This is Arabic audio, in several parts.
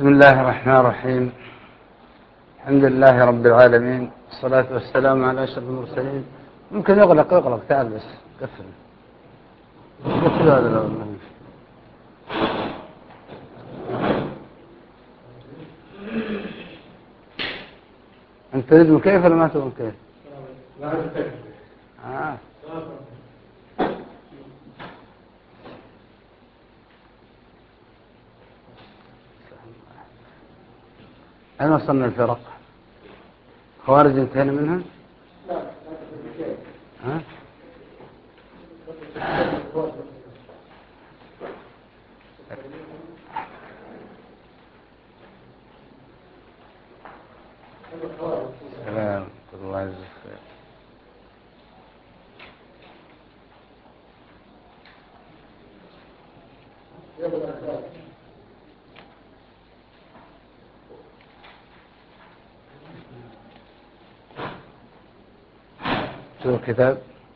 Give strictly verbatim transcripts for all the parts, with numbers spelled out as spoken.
بسم الله الرحمن الرحيم. الحمد لله رب العالمين، الصلاة والسلام على أشرف المرسلين. ممكن يغلق يغلق تعال بس قفل قفل هذا لو أنت تريد مكيف ولا ما تريد مكيف؟ آه. أين وصلنا الفرق؟ خوارج انتهينا منها؟ ها؟ سلام الله يجزيك خير. شو الكتاب؟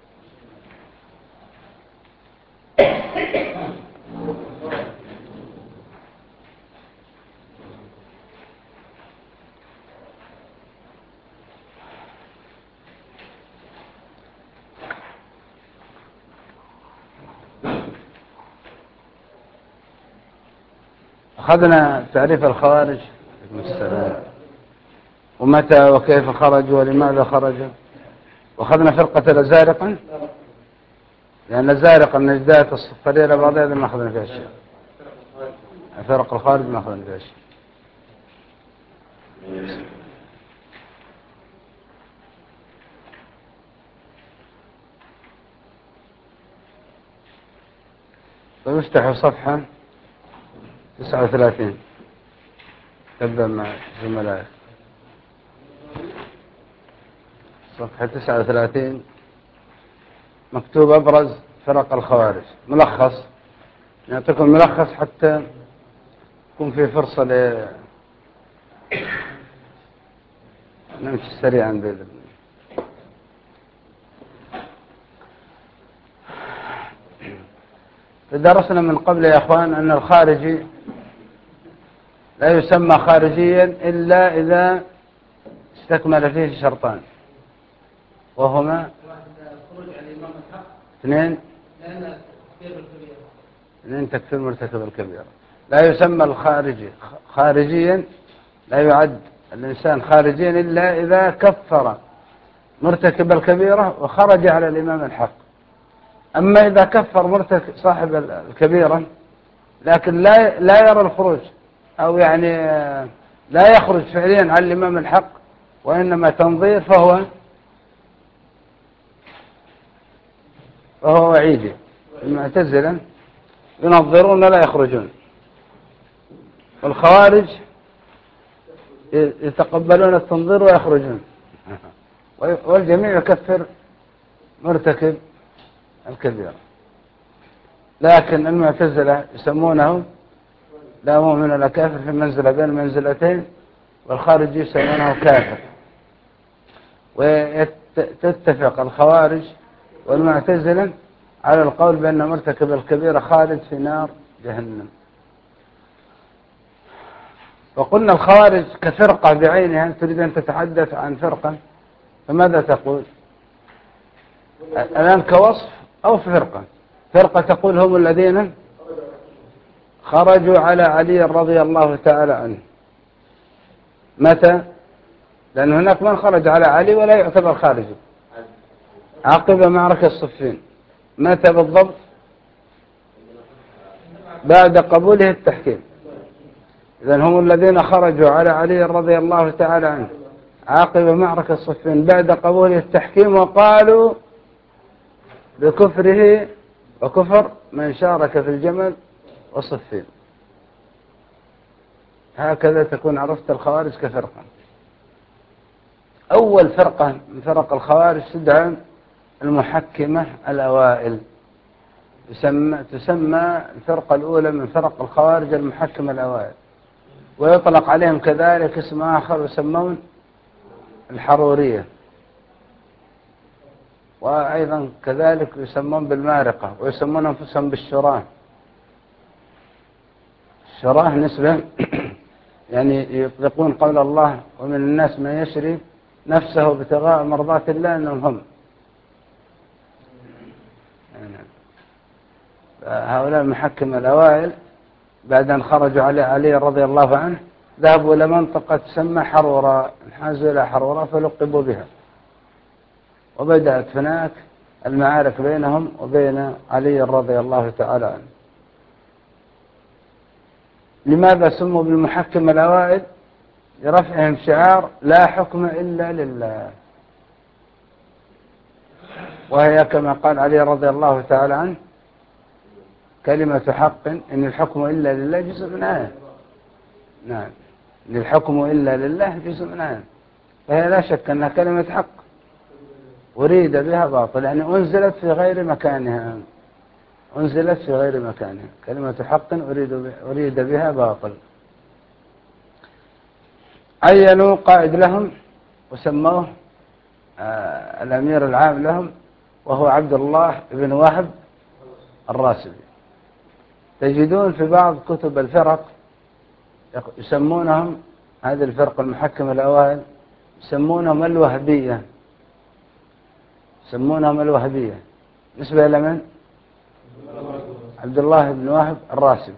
أخذنا تعريف الخوارج ومتى وكيف خرجوا ولماذا خرجوا، وأخذنا فرقة الأزارقة لأن الزارقة من أجداد الصفرية لبعضها ما أخذنا فيها شيء. فرق الخارج ما أخذنا فيها شيء. فنفتح صفحة تسعة وثلاثين تبدأ مع زملائك. صفحة تسعة وثلاثين مكتوب أبرز فرق الخوارج، ملخص نعطيكم ملخص حتى يكون في فرصة ل نمشي سريعا بإذن الله. درسنا من قبل يا أخوان أن الخارجي لا يسمى خارجيا إلا إذا استكمل فيه شرطان، وهما اثنين اثنين تكفير مرتكب الكبيرة. لا يسمى الخارجي خارجيا، لا يعد الإنسان خارجيا إلا إذا كفر مرتكب الكبيرة وخرج على الإمام الحق. أما إذا كفر مرتكب صاحب الكبيرة لكن لا لا يرى الخروج أو يعني لا يخرج فعليا على الإمام الحق وإنما تنظير، فهو فهو وعيدي. المعتزلة ينظرون لا يخرجون، والخوارج يتقبلون التنظير ويخرجون، والجميع يكفر مرتكب الكبيرة. لكن المعتزلة يسمونه لا مؤمن ولا كافر في منزلة بين المنزلتين، والخارج يسمونه كافر. وتتفق الخوارج والمعتزلة على القول بأن مرتكب الكبيرة خالد في نار جهنم. وقلنا الخوارج كفرقة بعينها. تريد أن تتحدث عن فرقة فماذا تقول الآن كوصف أو فرقة؟ فرقة تقول هم الذين خرجوا على علي رضي الله تعالى عنه. متى؟ لأن هناك من خرج على علي ولا يعتبر خارجي عقب معركة الصفين. متى بالضبط؟ بعد قبوله التحكيم. إذن هم الذين خرجوا على علي رضي الله تعالى عنه عقب معركة الصفين بعد قبوله التحكيم، وقالوا بكفره وكفر من شارك في الجمل والصفين. هكذا تكون عرفت الخوارج كفرقة. أول فرقة من فرق الخوارج تدعى المحكمة الأوائل. تسمى, تسمى الفرقة الأولى من فرق الخوارج المحكمة الأوائل، ويطلق عليهم كذلك اسم آخر يسمون الحرورية، وأيضا كذلك يسمون بالمارقة، ويسمون أنفسهم بالشراه. الشراه نسبة يعني يطلقون قول الله ومن الناس من يشري نفسه ابتغاء مرضات الله أنهم هم. يعني هؤلاء المحكم الأوائل بعد أن خرجوا على علي رضي الله عنه ذهبوا إلى منطقة تسمى حرورة، انحازوا إلى حرورة فلقبوا بها، وبدأت هناك المعارك بينهم وبين علي رضي الله تعالى عنه. لماذا سموا بالمحكم الأوائل؟ لرفعهم شعار لا حكم إلا لله، وهي كما قال علي رضي الله تعالى عنه كلمة حق إن الحكم إلا لله جزء من آية. نعم، إن الحكم إلا لله جزء من آية، فهي لا شك أنها كلمة حق أريد بها باطل، يعني أنزلت في غير مكانها، أنزلت في غير مكانها، كلمة حق أريد أريد بها باطل. عينوا قائد لهم وسموه آه الأمير العام لهم، وهو عبد الله بن وهب الراسبي. تجدون في بعض كتب الفرق يسمونهم، هذه الفرق المحكمة الأوائل يسمونهم الوهبية، يسمونهم الوهبية نسبة إلى من؟ عبد الله بن وهب الراسبي.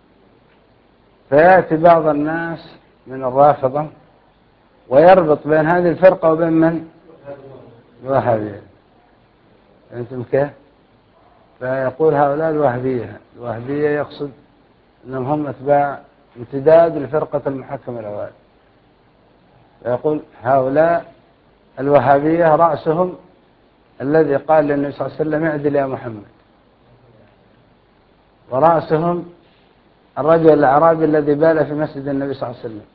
فيأتي بعض الناس من الرافضة ويربط بين هذه الفرقة وبين من؟ الوهابية. أنتم كيف؟ فيقول هؤلاء الوهابية، الوهابية يقصد أنهم هم أتباع امتداد لفرقة المحكمة الأوائل، فيقول هؤلاء الوهابية رأسهم الذي قال للنبي صلى الله عليه وسلم اعدل يا محمد، ورأسهم الرجل الأعرابي الذي بال في مسجد النبي صلى الله عليه وسلم.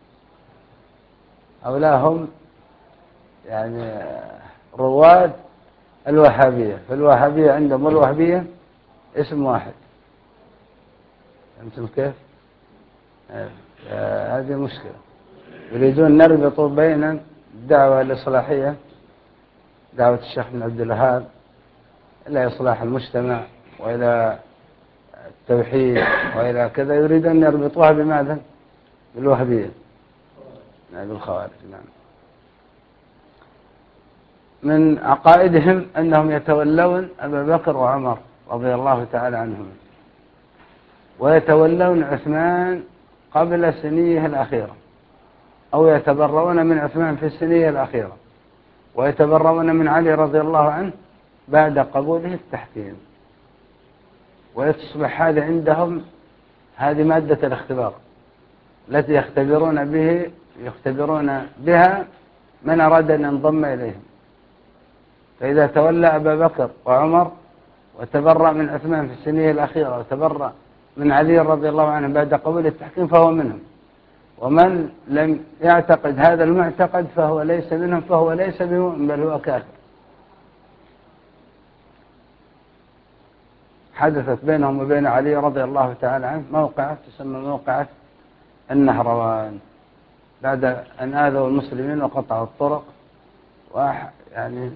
هؤلاء هم يعني رواد الوهابية، فالوهابية عندهم الوهابية اسم واحد. فهمتم كيف؟ آه هذه مشكلة. يريدون نربط بين الدعوة الإصلاحية، دعوة الشيخ بن عبد الوهاب إلى إصلاح المجتمع وإلى التوحيد وإلى كذا، يريدون أن يربطوها بماذا؟ بالوهابية، يعني بالخوارج. نعم. من عقائدهم أنهم يتولون أبا بكر وعمر رضي الله تعالى عنهم، ويتولون عثمان قبل سنيه الأخيرة، أو يتبرؤون من عثمان في السنية الأخيرة، ويتبرؤون من علي رضي الله عنه بعد قبوله التحكيم. ويصبح هذا عندهم هذه مادة الاختبار التي يختبرون به يختبرون بها من أراد أن ينضم إليهم. فإذا تولى أبا بكر وعمر وتبرأ من عثمان في السنية الأخيرة وتبرأ من علي رضي الله عنه بعد قبول التحكيم فهو منهم، ومن لم يعتقد هذا المعتقد فهو ليس منهم، فهو ليس بمؤمن بل هو كافر. حدثت بينهم وبين علي رضي الله تعالى عنه موقعة تسمى موقعة النهروان، بعد أن آذوا المسلمين وقطعوا الطرق، ويعني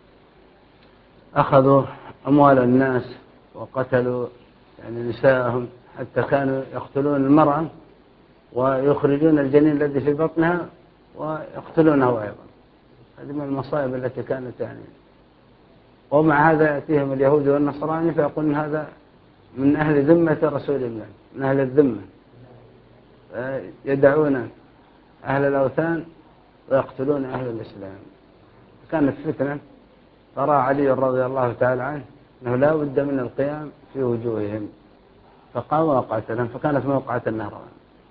أخذوا أموال الناس وقتلوا يعني نساءهم، حتى كانوا يقتلون المرأة ويخرجون الجنين الذي في بطنها ويقتلونه أيضا. هذه من المصائب التي كانت يعني. ومع هذا يأتيهم اليهود والنصراني فيقولون هذا من أهل ذمة رسول الله، من أهل الذمة، يدعون أهل الأوثان ويقتلون أهل الإسلام. كانت فتنة، فرأى علي رضي الله تعالى عنه أنه لا بد من القيام في وجوههم، فقام وقاتلهم، فكانت موقعة النهروان.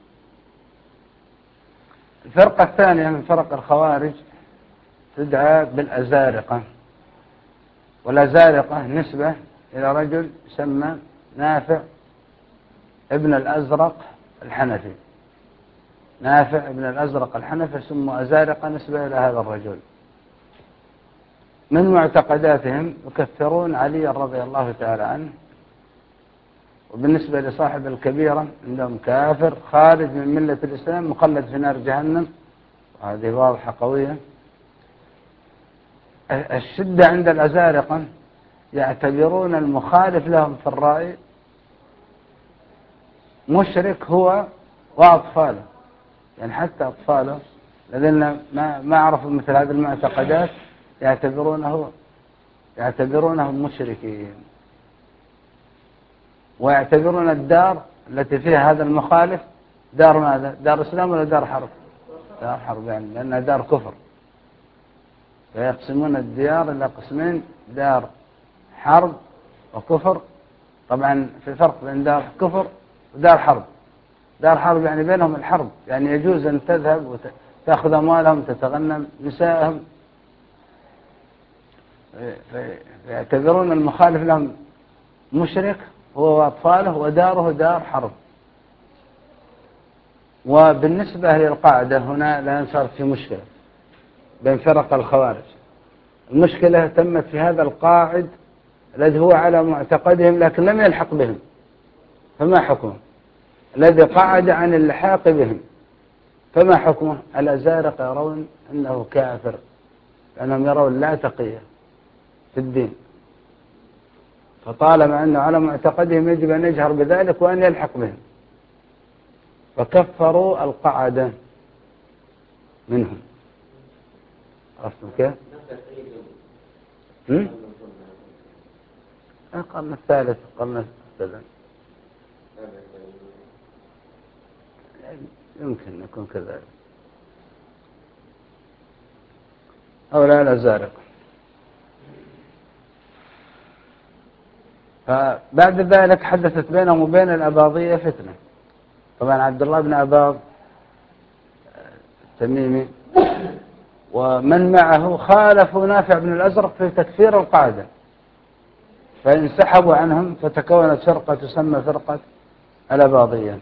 الفرقة الثانية من فرق الخوارج تدعى بالأزارقة، والأزارقة نسبة إلى رجل يسمى نافع ابن الأزرق الحنفي. نافع ابن الأزرق الحنفي سموا أزارقة نسبة إلى هذا الرجل. من معتقداتهم يكفرون علي رضي الله تعالى عنه، وبالنسبة لصاحب الكبيرة عندهم كافر خارج من ملة الإسلام مخلد في نار جهنم، وهذه واضحة قوية. الشدة عند الأزارقة يعتبرون المخالف لهم في الرأي مشرك هو وأطفاله، يعني حتى أطفاله الذين ما ما عرفوا مثل هذه المعتقدات يعتبرونه يعتبرونهم مشركين، ويعتبرون الدار التي فيها هذا المخالف دار ماذا؟ دار إسلام ولا دار حرب؟ دار حرب، يعني لأنها دار كفر. فيقسمون الديار إلى قسمين: دار حرب وكفر. طبعا في فرق بين دار كفر ودار حرب. دار حرب يعني بينهم الحرب، يعني يجوز أن تذهب وتأخذ أموالهم، تتغنم نسائهم. فيعتبرون المخالف لهم مشرك هو وأطفاله، وداره دار حرب. وبالنسبة للقاعدة هنا لا صارت في مشكلة بين فرق الخوارج. المشكلة تمت في هذا القاعد الذي هو على معتقدهم لكن لم يلحق بهم، فما حكمه؟ الذي قعد عن اللحاق بهم فما حكمه؟ الأزارقة يرون أنه كافر، لأنهم يرون لا تقية في الدين، فطالما أنه على معتقدهم يجب أن يجهر بذلك وأن يلحق بهم، فكفروا القعدة منهم. عرفتم كيف؟ القرن الثالث القرن الثالث يمكن يكون كذلك، أو لا الأزارق. فبعد ذلك حدثت بينهم وبين الأباضية فتنة. طبعا عبد الله بن أباض التميمي ومن معه خالفوا نافع بن الأزرق في تكفير القاعدة، فانسحبوا عنهم، فتكونت فرقة تسمى فرقة الأباضية.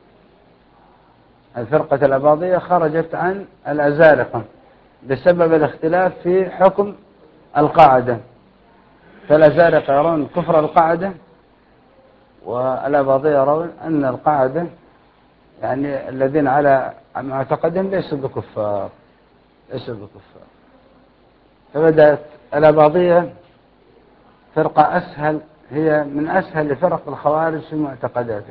الفرقة الأباضية خرجت عن الأزارقة بسبب الاختلاف في حكم القاعدة. فالأزارقة يرون كفر القاعدة، والأباضية يرون أن القاعدة يعني الذين على معتقدهم ليسوا بكفار ليسوا بكفار. فبدأت الأباضية فرقة أسهل، هي من أسهل فرق الخوارج في معتقداتها،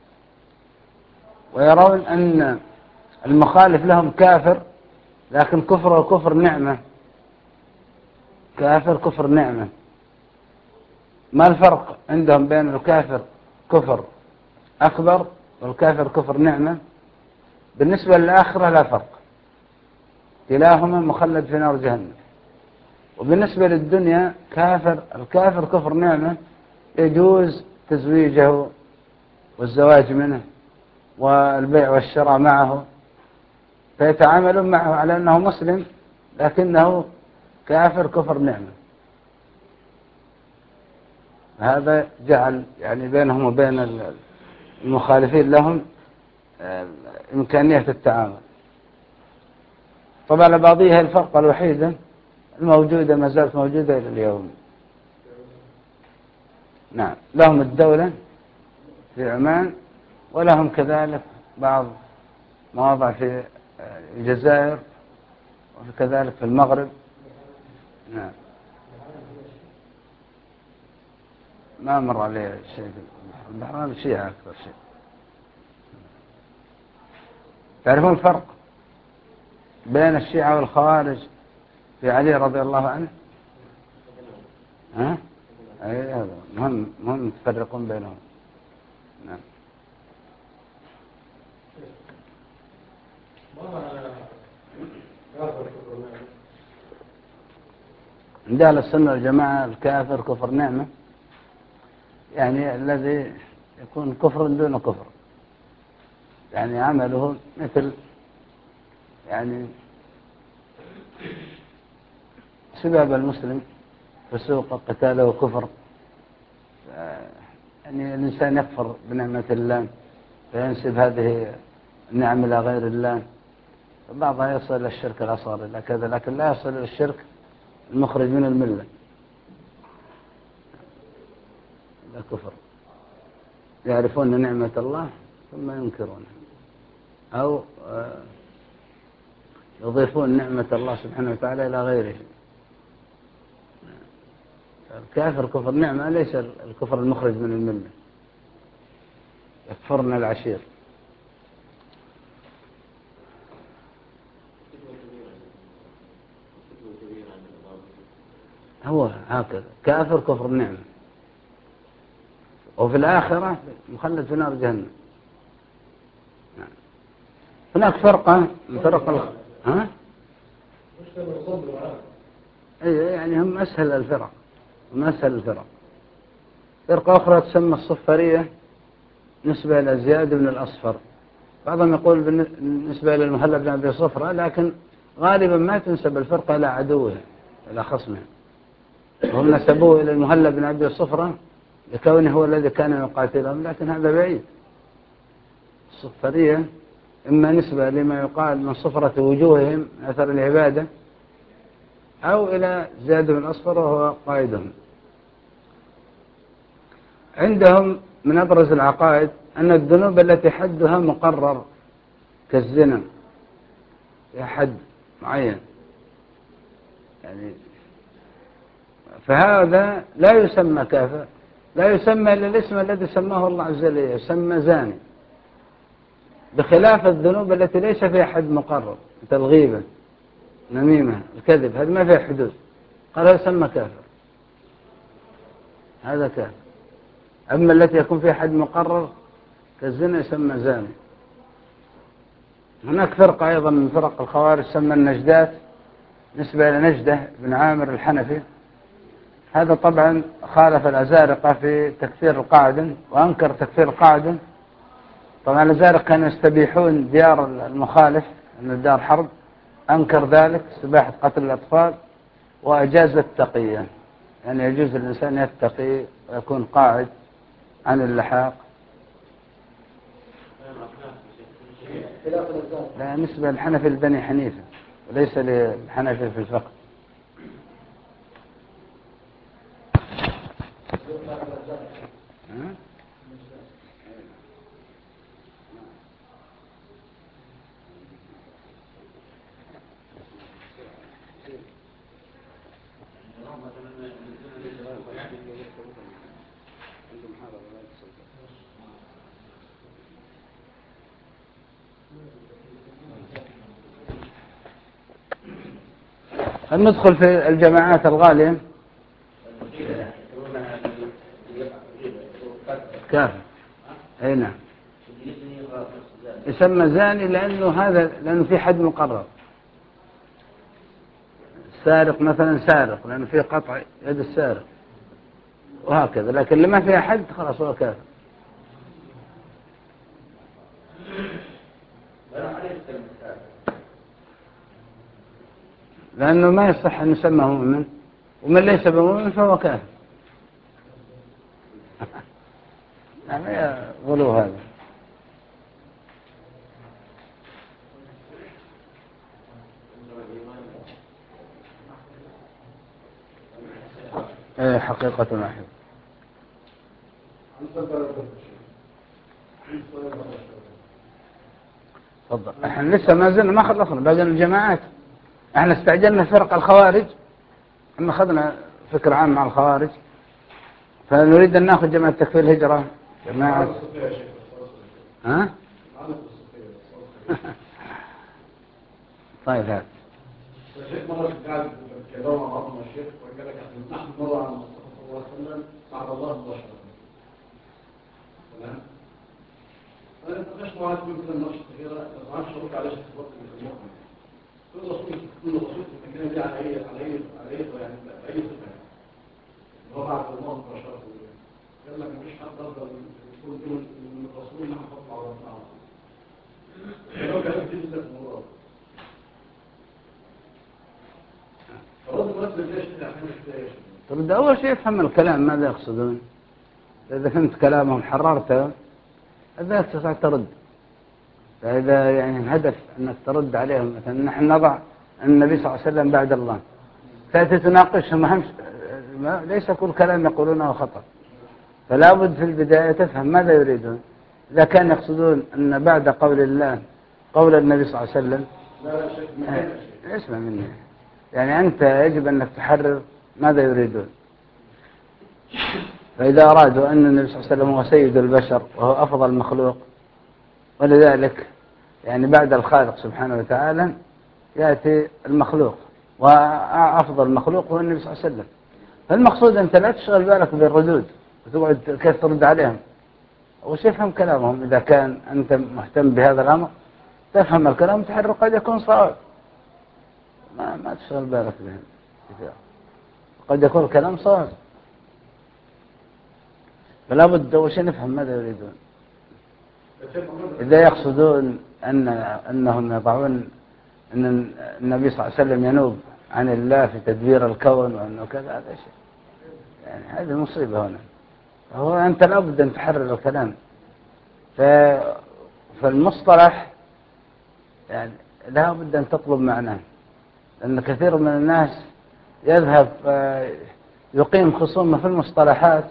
ويرون أن المخالف لهم كافر، لكن كفره كفر نعمة، كافر كفر نعمة. ما الفرق عندهم بين الكافر كفر أكبر والكافر كفر نعمة؟ بالنسبة للآخرة لا فرق، كلاهما مخلد في نار جهنم. وبالنسبة للدنيا كافر الكافر كفر نعمة يجوز تزويجه والزواج منه والبيع والشراء معه، فيتعاملون معه على أنه مسلم لكنه كافر كفر نعمة. هذا جعل يعني بينهم وبين المخالفين لهم إمكانية التعامل. طبعا الأباضية هي الفرقة الوحيدة الموجودة، ما زالت موجودة إلى اليوم. نعم، لهم الدولة في عمان، ولهم كذلك بعض مواضع في الجزائر وكذلك في المغرب. نعم، ما مر عليه شيء. البحرين شيعة أكثر شيء. تعرفون الفرق بين الشيعة والخوارج في علي رضي الله عنه؟ ها؟ أي هذا مهم مهم تفرقون بينهم. نعم. عند أهل السنة والجماعة الكافر كفر نعمة، يعني الذي يكون كفر دون كفر، يعني عمله مثل يعني سباب المسلم فسوق قتاله كفر. يعني الإنسان يكفر بنعمة الله فينسب هذه النعم إلى غير الله، بعضها يصل إلى الشرك الأصغر إلى كذا، لكن لا يصل إلى الشرك المخرج من الملة، لا كفر. يعرفون نعمة الله ثم ينكرونها، أو يضيفون نعمة الله سبحانه وتعالى إلى غيره. الكافر كفر نعمة ليس الكفر المخرج من الملة، يكفرنا العشير. هو هكذا كافر كفر نعمة، وفي الآخرة مخلد في نار جهنم. هناك فرقة من فرق الخ... ها؟ أي يعني هم أسهل الفرق، هم أسهل الفرق. فرقة أخرى تسمى الصفارية نسبة إلى زياد بن الأصفر، بعضهم يقول بالنسبة إلى المهلب بن أبي صفرة، لكن غالبا ما تنسب الفرقة إلى عدوه إلى خصمه، وهم نسبوه إلى المهلب بن أبي صفرة لكونه هو الذي كان يقاتلهم، لكن هذا بعيد. الصفارية إما نسبة لما يقال من صفرة وجوههم أثر العبادة، أو إلى زياد بن الأصفر وهو قائدهم. عندهم من أبرز العقائد أن الذنوب التي حدها مقرر كالزنا في حد معين، يعني فهذا لا يسمى كافر، لا يسمى إلا الاسم الذي سماه الله عز وجل، يسمى زاني، بخلاف الذنوب التي ليس فيها حد مقرر مثل الغيبة، نميمة، الكذب، هذا ما فيها حدود، قال يسمى كافر، هذا كافر. أما التي يكون فيها حد مقرر كالزنا يسمى زاني. هناك فرقة أيضا من فرق الخوارج تسمى النجدات نسبة إلى نجدة بن عامر الحنفي، هذا طبعا خالف الأزارقة في تكفير القاعدة وأنكر تكفير القاعدة. طبعا الأزارقة كانوا يستبيحون ديار المخالف أن الدار حرب، أنكر ذلك استباحة قتل الأطفال، وأجاز التقية، يعني يجوز الإنسان يتقي ويكون قاعد عن اللحاق. لا، نسبة الحنفي لبني حنيفة وليس للحنفي في الفقه. ندخل في الجماعات الغالية. كافر، اي نعم، يسمى زاني لأنه هذا لأنه في حد مقرر. السارق مثلا سارق لأنه في قطع يد السارق وهكذا، لكن لما فيها حد خلاص هو كافر. لأنه ما يصح أن يسمى مؤمن، ومن ليس بمؤمن فهو كافر. يعني غلو هذا. ايه حقيقة واحدة. تفضل. احنا لسه ما زلنا ما خلصنا باقي الجماعات. احنا استعجلنا فرق الخوارج، احنا اخذنا فكرة عامة مع الخوارج، فنريد ان ناخذ جماعة تكفير الهجرة، جماعة ها طيب هذا الشيخ مرة قاعد بتكلموا مع بعض مع الشيخ وقال لك نحن مرة عن المصطفى صلى الله عليه وسلم بعد الله مباشرة. تمام؟ أنا نتناقش معاه في مثل النقش الصغيرة ما بعرفش أرد على الاختبارات اللي في المخ. كل رسول كل رسول التكلم دي على أي على أي على أي يعني أي صفة يعني. هو بعد الله مباشرة. قال لك مفيش حد أفضل يكون دون من الرسول نحن نحط على ربنا على طول. لو كان في جزء من الموضوع. طب أول شيء يفهم الكلام ماذا يقصدون. إذا فهمت كلامهم حررته هذا تستطيع ترد. فإذا يعني الهدف أنك ترد عليهم، مثلا نحن نضع النبي صلى الله عليه وسلم بعد الله، تأتي تناقشهم، أهم ليس كل كلام يقولونه خطأ، فلا بد في البداية تفهم ماذا يريدون. إذا كان يقصدون أن بعد قول الله قول النبي صلى الله عليه وسلم، اسمع مني، يعني أنت يجب أنك تحرر ماذا يريدون. فإذا أرادوا أن النبي صلى الله عليه وسلم هو سيد البشر وهو أفضل مخلوق، ولذلك يعني بعد الخالق سبحانه وتعالى يأتي المخلوق، وأفضل مخلوق هو النبي صلى الله عليه وسلم، فالمقصود أنت لا تشغل بالك بالردود وتقعد كيف ترد عليهم، وش يفهم كلامهم. إذا كان أنت مهتم بهذا الأمر تفهم الكلام تحرر، قد يكون صواب، ما, ما تشغل بالك بهم كثير، قد يكون الكلام صواب. فلا بد أول شيء نفهم ماذا يريدون. إذا يقصدون أن أنهم يضعون أن النبي صلى الله عليه وسلم ينوب عن الله في تدبير الكون وأنه كذا، هذا شيء يعني هذه المصيبة هنا. هو أنت لابد أن تحرر الكلام. فالمصطلح يعني لابد أن تطلب معناه، لأن كثير من الناس يذهب يقيم خصومه في المصطلحات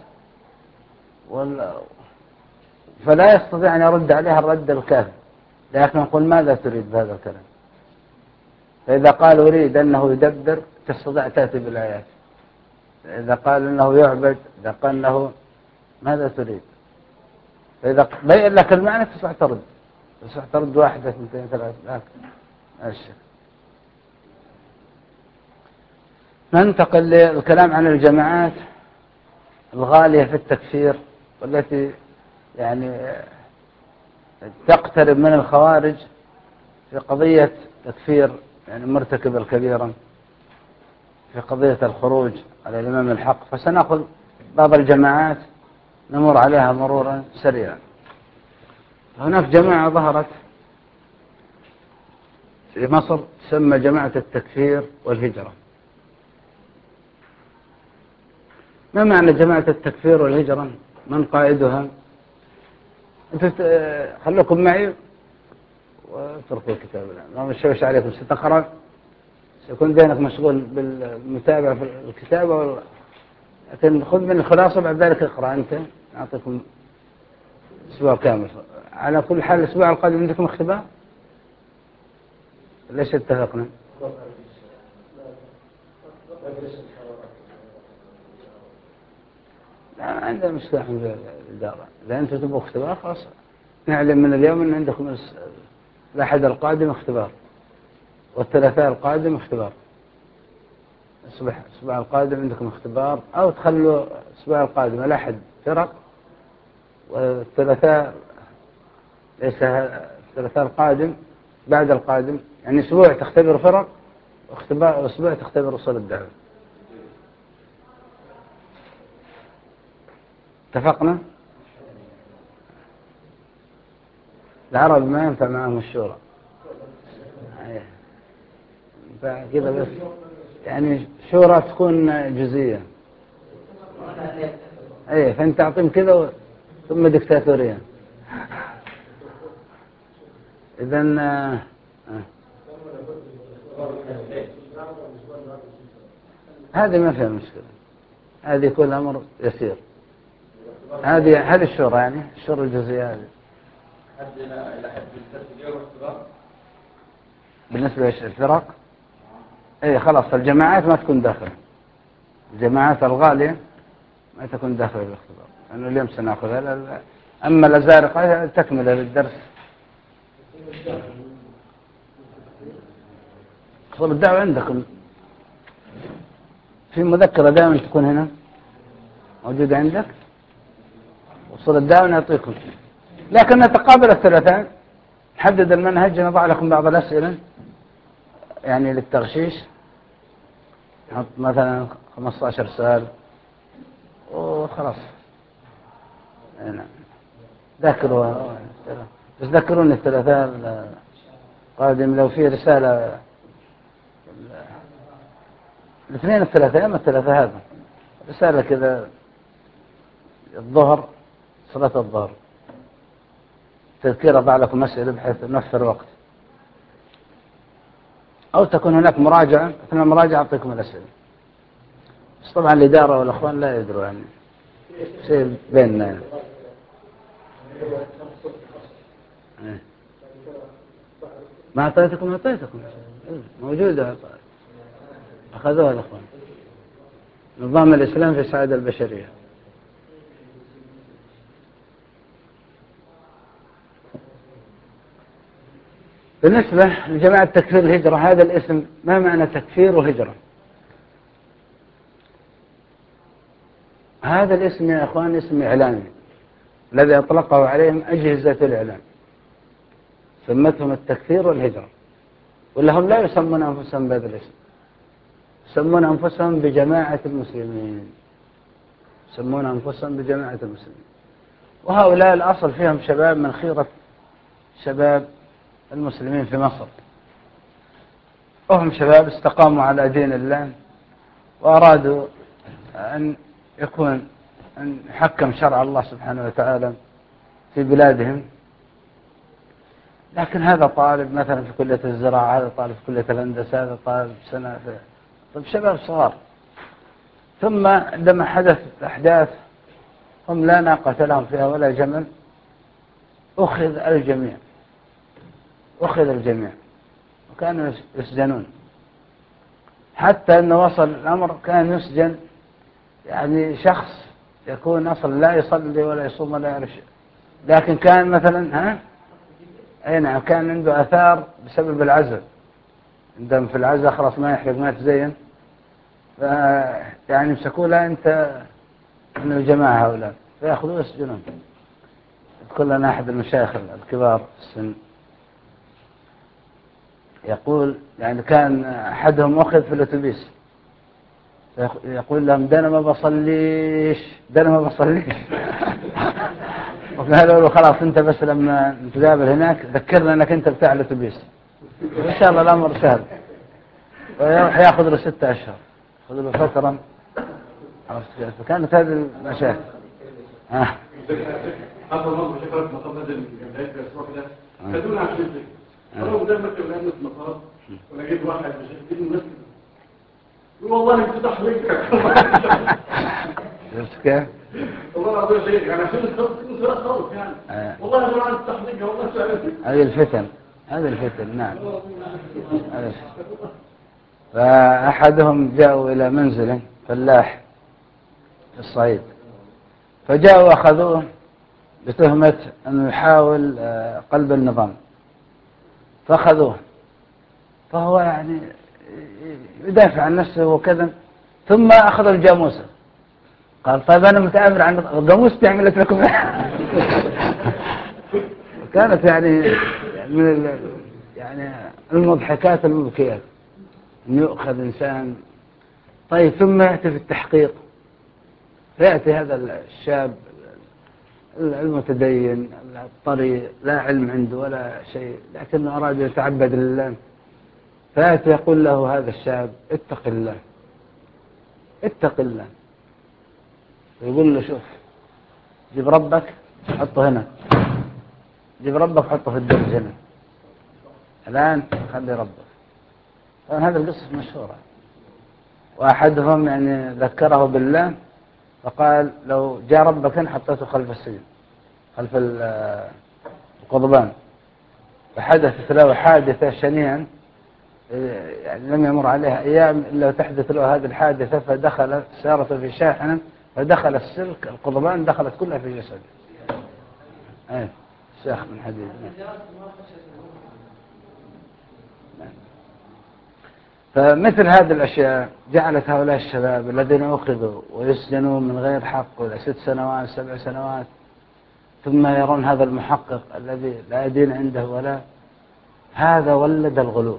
فلا يستطيع أن يرد عليها الرد الكافي، لكن نقول ماذا تريد بهذا الكلام. فإذا قال أريد أنه يدبر تستطيع تأتي بالآيات. إذا قال أنه يعبد، إذا قال أنه ماذا تريد. فإذا بين لك المعنى تستطيع ترد، تستطيع ترد واحدة اثنتين ثلاثة. لكن الشيء ننتقل للكلام عن الجماعات الغالية في التكفير والتي يعني تقترب من الخوارج في قضية تكفير يعني مرتكب الكبيرة، في قضية الخروج على الإمام الحق. فسنأخذ بعض الجماعات نمر عليها مرورا سريعا. هناك جماعة ظهرت في مصر تسمى جماعة التكفير والهجرة. ما معنى جماعة التكفير والهجرة؟ من قائدها؟ انتم خلوكم معي واتركوا الكتاب الآن، لا مشوش عليكم ستقرأ، سيكون بينك مشغول بالمتابعة في الكتابة، لكن خذ من الخلاصة بعد ذلك اقرأ أنت. أعطيكم أسبوع كامل. على كل حال الأسبوع القادم عندكم اختبار؟ ليش اتفقنا؟ لا عندنا مشكلة في الإدارة. إذا أنتم تبغوا اختبار خلاص نعلم من اليوم أن عندكم الأحد القادم اختبار، والثلاثاء القادم اختبار. الصبح الأسبوع القادم عندكم اختبار، أو تخلوا الأسبوع القادم الأحد فرق، والثلاثاء ليس الثلاثاء القادم بعد القادم، يعني أسبوع تختبر فرق واختبار أسبوع تختبر وصول الدعوة. اتفقنا؟ العرب ما ينفع معهم الشورى فكذا بس، يعني شورى تكون جزئية. ايه فانت تعطيهم كذا ثم دكتاتورية. اذن آه. هذه ما فيها مشكلة، هذه كل امر يسير. هذه هذه الشورى يعني الشورى الجزئية هذه. بالنسبة للفرق ايه خلاص الجماعات ما تكون داخل، الجماعات الغالية ما تكون داخل الاختبار، لأنه اليوم سنأخذها. أما الأزارقة تكمل للدرس. أصول الدعوة عندكم في مذكرة دائما تكون هنا موجودة عندك، أصول الدعوة نعطيكم، لكن نتقابل الثلاثان نحدد المنهج، نضع لكم بعض الأسئلة يعني للتغشيش، نحط مثلا خمسة عشر سؤال وخلاص. نعم ذاكروا، بس ذكروني الثلاثاء القادم لو في رسالة الاثنين الثلاثاء، أما الثلاثاء هذا رسالة كذا الظهر صلاة الظهر تذكير أضع لكم أسئلة بحيث نوفر وقت، أو تكون هناك مراجعة أثناء المراجعة أعطيكم الأسئلة. بس طبعا الإدارة والأخوان لا يدروا يعني شيء بيننا يعني. ما أعطيتكم أعطيتكم موجودة أخذوها الأخوان. نظام الإسلام في السعادة البشرية. بالنسبة لجماعة تكفير الهجرة، هذا الاسم ما معنى تكفير وهجرة؟ هذا الاسم يا أخوان اسم إعلامي الذي أطلقه عليهم أجهزة الإعلام، سمتهم التكفير والهجرة، ولا هم لا يسمون أنفسهم بهذا الاسم، يسمون أنفسهم بجماعة المسلمين، يسمون أنفسهم بجماعة المسلمين. وهؤلاء الأصل فيهم شباب من خيرة شباب المسلمين في مصر، وهم شباب استقاموا على دين الله وأرادوا أن يكون أن يحكم شرع الله سبحانه وتعالى في بلادهم. لكن هذا طالب مثلا في كلية الزراعة، هذا طالب في كلية الهندسة، هذا طالب سنة في طيب شباب صغار. ثم عندما حدثت أحداث هم لا ناقة لهم فيها ولا جمل، أخذ الجميع أخذ الجميع وكانوا يسجنون، حتى أنه وصل الأمر كان يسجن يعني شخص يكون أصلا لا يصلي ولا يصوم ولا يعرف شيء، لكن كان مثلا ها أي نعم كان عنده آثار بسبب العزل، عندما في العزل خلاص ما يحرق ما تزين، يعني مسكوا له أنت من الجماعة هؤلاء فيأخذوه يسجنون. يذكر لنا أحد المشايخ الكبار في السن يقول يعني كان أحدهم أخذ في الأتوبيس يقول لهم ده أنا ما بصليش ده أنا ما بصليش وقالوا له خلاص أنت بس لما نتقابل هناك ذكرنا أنك أنت بتاع الأتوبيس إن شاء الله الأمر سهل. ويروح يأخذ له ستة أشهر يأخذ له فترة. فكانت هذه المشاكل. آه. حتى الله شكرا في مطار نزل جمعية الأسبوع كده خدونا عشان كده قالوا ده مركب الأمن في المطار وأنا جيت واحد مش جيت المسجد والله انفتح لك بس كيف؟ والله العظيم يا شيخ يعني عشان الصلاة خالص يعني والله يا جماعة انفتح لك والله سألت هذه الفتن هذه الفتن نعم. فأحدهم جاءوا إلى منزله فلاح في الصعيد، فجاءوا وأخذوه بتهمة أنه يحاول قلب النظام، فأخذوه فهو يعني يدافع عن نفسه وكذا، ثم أخذ الجاموسة قال طيب أنا متآمر عن الجاموسة عملت لكم كانت يعني من يعني المضحكات المبكيات أن يؤخذ إنسان. طيب ثم يأتي في التحقيق فيأتي هذا الشاب المتدين الطري لا علم عنده ولا شيء لكنه أراد يتعبد لله، فيأتي يقول له هذا الشاب اتق الله اتق الله، يقول له شوف جيب ربك حطه هنا، جيب ربك حطه في الدرج هنا الآن خلي ربك. طبعا هذه القصة مشهورة. وأحدهم يعني ذكره بالله فقال لو جاء ربك هنا حطيته خلف السجن خلف القضبان، فحدثت له حادثة شنيعا يعني لم يمر عليها أيام إلا تحدث له هذه الحادثة، فدخل سيارة في شاحنة فدخل السلك القضبان دخلت كلها في جسده. أيه الشيخ من حديد. فمثل هذه الأشياء جعلت هؤلاء الشباب الذين أخذوا ويسجنوا من غير حق ولا ست سنوات سبع سنوات ثم يرون هذا المحقق الذي لا دين عنده ولا هذا ولد الغلو.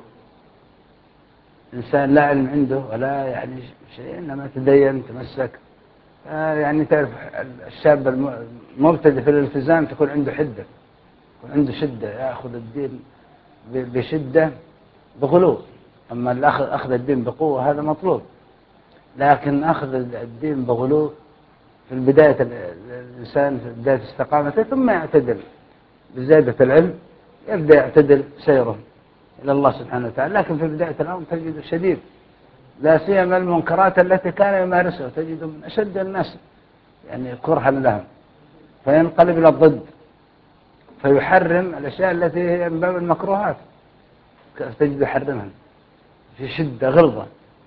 إنسان لا علم عنده ولا يعني شيء إنما تدين تمسك. يعني تعرف الشاب المبتدئ في الالتزام تكون عنده حدة يكون عنده شدة يأخذ الدين بشدة بغلو. أما الأخذ أخذ الدين بقوة هذا مطلوب، لكن أخذ الدين بغلو في البداية الإنسان في بداية استقامته ثم يعتدل بزيادة العلم يبدأ يعتدل سيره إلى الله سبحانه وتعالى. لكن في بداية الأمر تجد شديد لا سيما المنكرات التي كان يمارسها تجد من أشد الناس يعني كرها لهم، فينقلب إلى الضد فيحرم الأشياء التي هي من باب المكروهات تجد يحرمها في شدة غلظة.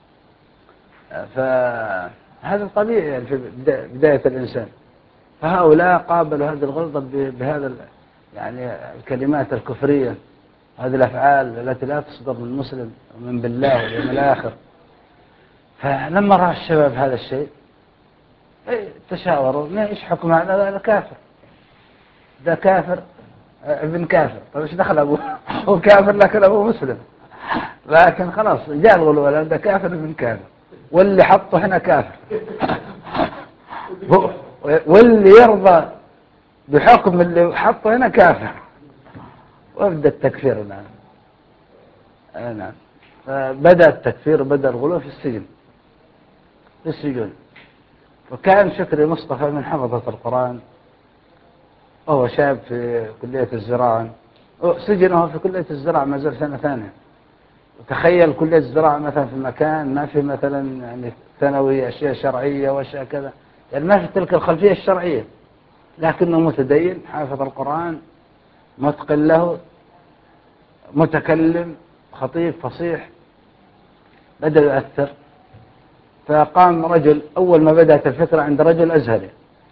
فهذا طبيعي يعني في بداية الإنسان. فهؤلاء قابلوا هذه الغلظة بهذا يعني الكلمات الكفرية هذه الأفعال التي لا تصدر من مسلم ومن بالله واليوم الآخر. فلما رأى الشباب هذا الشيء إيه تشاوروا ايش حكم هذا؟ هذا كافر، ده كافر ابن كافر. طيب ايش دخل ابوه؟ هو كافر لكن ابوه مسلم، لكن خلاص جاء الولد ده كافر ابن كافر، واللي حطه هنا كافر واللي يرضى بحكم اللي حطه هنا كافر، وابدا التكفير. نعم نعم. بدأ التكفير وبدأ الغلو في السجن، في السجون. وكان شكري مصطفى من حفظة القرآن، وهو شاب في كلية الزراعة، سجنه في كلية الزراعة ما زال سنة ثانية. وتخيل كلية الزراعة مثلا في مكان ما في مثلا يعني ثانوي أشياء شرعية وأشياء كذا، يعني ما في تلك الخلفية الشرعية، لكنه متدين حافظ القرآن متقن له متكلم خطيب فصيح. بدأ يؤثر، فقام رجل أول ما بدأت الفكرة عند رجل أزهري.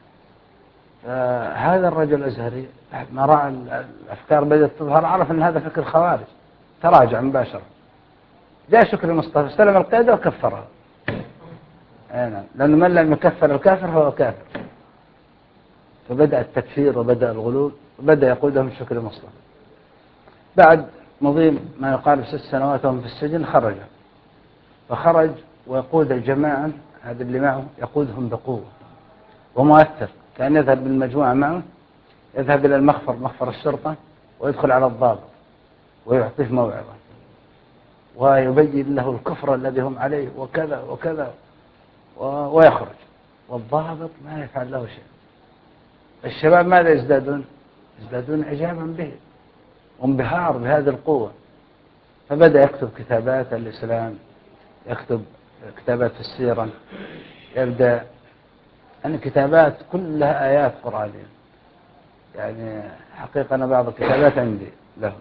هذا الرجل الأزهري ما رأى الأفكار بدأت تظهر، عرف أن هذا فكر خوارج، تراجع مباشرة. جاء شكري مصطفى استلم القيادة وكفرها. نعم، لأنه من لم يكفر الكافر فهو كافر. فبدأ التكفير وبدأ الغلو وبدأ يقودهم شكري مصطفى. بعد مضي ما يقارب ست سنوات وهم في السجن خرج، فخرج ويقود الجماعة، هذا اللي معه يقودهم بقوة ومؤثر، كان يذهب بالمجموعة معه، يذهب إلى المخفر مخفر الشرطة ويدخل على الضابط ويعطيه موعظة ويبين له الكفر الذي هم عليه وكذا وكذا ويخرج، والضابط ما يفعل له شيء. الشباب ماذا يزدادون؟ يزدادون إعجابا به وانبهار بهذه القوة. فبدأ يكتب كتابات الإسلام، يكتب كتابات في السيرة، يبدأ أن كتابات كلها آيات قرآنية. يعني حقيقة أنا بعض الكتابات عندي له،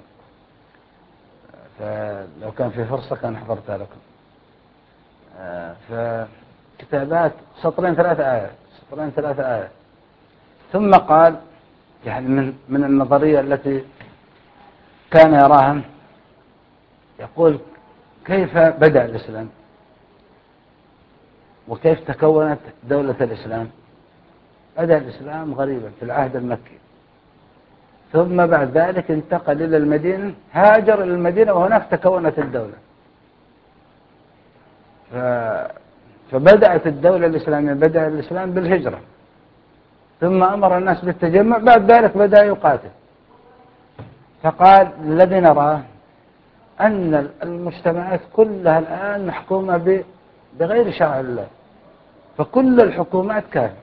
فلو كان في فرصة كان حضرتها لكم. فكتابات سطرين ثلاثة آيات، سطرين ثلاثة آيات. ثم قال يعني من من النظرية التي كان يراها، يقول كيف بدأ الإسلام وكيف تكونت دولة الإسلام. بدأ الإسلام غريبا في العهد المكي، ثم بعد ذلك انتقل إلى المدينة، هاجر إلى المدينة وهناك تكونت الدولة. فبدأت الدولة الإسلامية، بدأ الإسلام بالهجرة، ثم أمر الناس بالتجمع، بعد ذلك بدأ يقاتل. فقال الذي نراه أن المجتمعات كلها الآن محكومة بغير شرع الله، فكل الحكومات كافرة،